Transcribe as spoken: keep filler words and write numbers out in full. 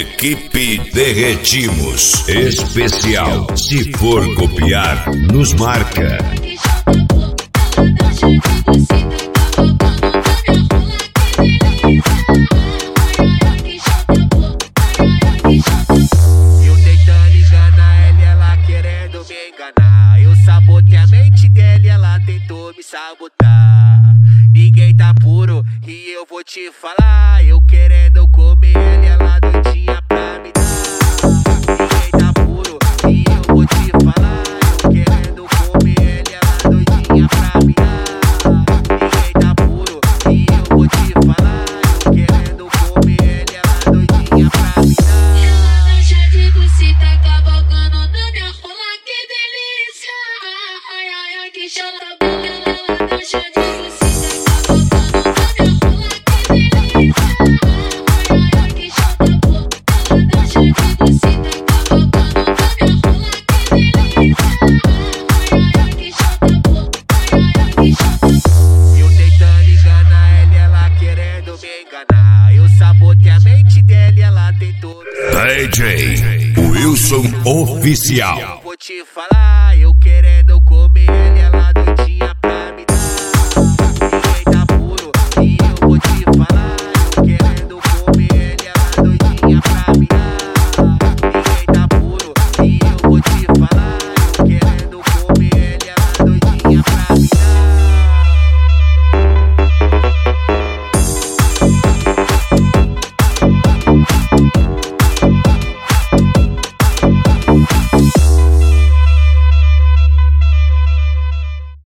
Equipe Derretimos Especial. Se for copiar, nos marca. Eu tentando enganar ela, ela querendo me enganar. Eu sabotei a mente dela e ela tentou me sabotar. Ninguém tá puro e eu vou te falar. Eu querendo comer ela e ela doidinha pra me dar. Ninguém tá puro e eu vou te falar. Eu querendo comer ela e ela doidinha pra me dar. Ninguém tá puro e eu vou te falar. Eu querendo comer ela e ela doidinha pra me dar. Eu tentando enganar ela e ela querendo me enganar. Eu sabotei a mente dela e ela tentou me D J Wilson Oficial. Eu vou te falar, eu querendo comer